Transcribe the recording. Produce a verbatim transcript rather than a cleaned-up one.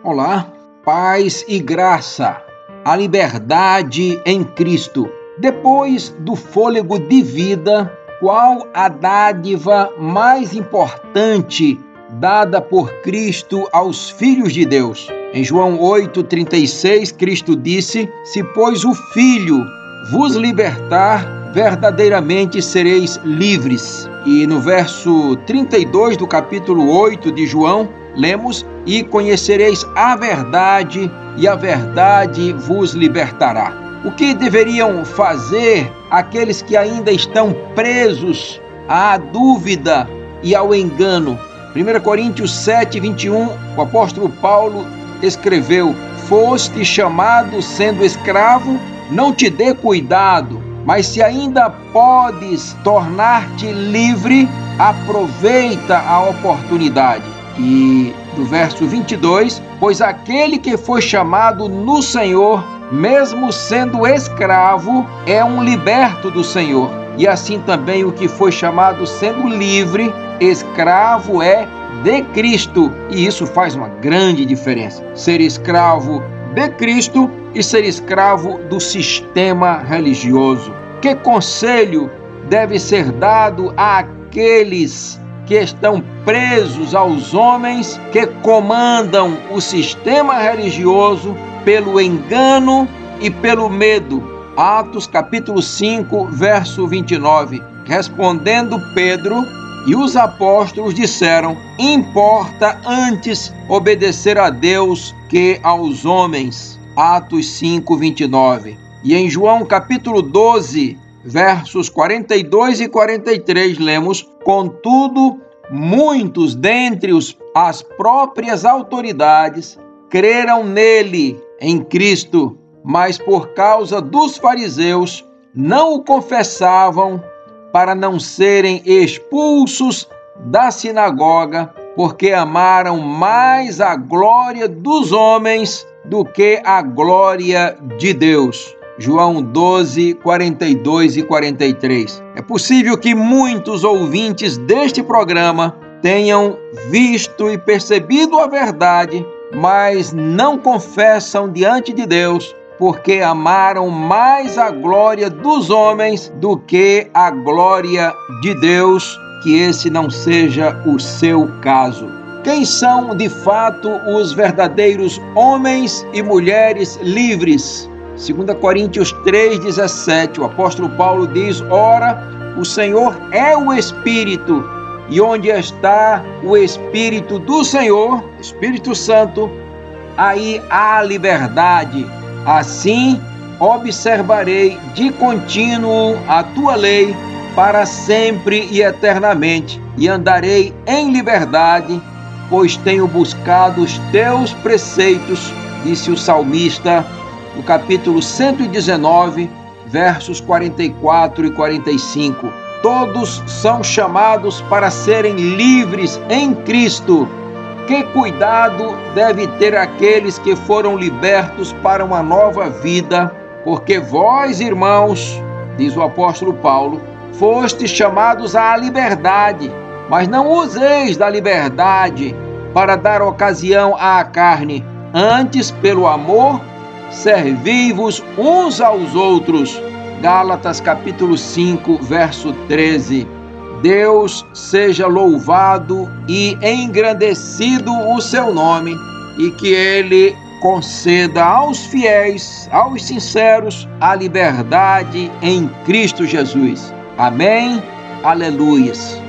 Olá, paz e graça, a liberdade em Cristo. Depois do fôlego de vida, qual a dádiva mais importante dada por Cristo aos filhos de Deus? Em João oito, trinta e seis, Cristo disse: se, pois, o Filho vos libertar, verdadeiramente sereis livres. E no verso trinta e dois do capítulo oito de João, lemos: e conhecereis a verdade, e a verdade vos libertará. O que deveriam fazer aqueles que ainda estão presos à dúvida e ao engano? primeira Coríntios sete, vinte e um, o apóstolo Paulo escreveu: foste chamado sendo escravo, não te dê cuidado, mas se ainda podes tornar-te livre, aproveita a oportunidade. E do verso vinte e dois, pois aquele que foi chamado no Senhor, mesmo sendo escravo, é um liberto do Senhor. E assim também o que foi chamado sendo livre, escravo é de Cristo. E isso faz uma grande diferença. Ser escravo de Cristo e ser escravo do sistema religioso. Que conselho deve ser dado àqueles que estão presos aos homens que comandam o sistema religioso pelo engano e pelo medo? Atos capítulo cinco, verso vinte e nove. Respondendo Pedro e os apóstolos disseram: importa antes obedecer a Deus que aos homens. Atos cinco, vinte e nove. E em João capítulo doze, versos quarenta e dois e quarenta e três, lemos: contudo, muitos dentre os, as próprias autoridades creram nele, em Cristo, mas por causa dos fariseus não o confessavam, para não serem expulsos da sinagoga, porque amaram mais a glória dos homens do que a glória de Deus. João doze, quarenta e dois e quarenta e três. É possível que muitos ouvintes deste programa tenham visto e percebido a verdade, mas não confessam diante de Deus, porque amaram mais a glória dos homens do que a glória de Deus. Que esse não seja o seu caso. Quem são, de fato, os verdadeiros homens e mulheres livres? segunda Coríntios três, dezessete, o apóstolo Paulo diz: ora, o Senhor é o Espírito, e onde está o Espírito do Senhor, Espírito Santo, aí há liberdade. Assim, observarei de contínuo a tua lei para sempre e eternamente, e andarei em liberdade, pois tenho buscado os teus preceitos, disse o salmista, no capítulo cento e dezenove, versos quarenta e quatro e quarenta e cinco. Todos são chamados para serem livres em Cristo. Que cuidado deve ter aqueles que foram libertos para uma nova vida, porque vós, irmãos, diz o apóstolo Paulo, fostes chamados à liberdade, mas não useis da liberdade para dar ocasião à carne, antes, pelo amor, servi-vos uns aos outros. Gálatas capítulo cinco, verso treze. Deus seja louvado e engrandecido o seu nome, e que Ele conceda aos fiéis, aos sinceros, a liberdade em Cristo Jesus. Amém? Aleluias.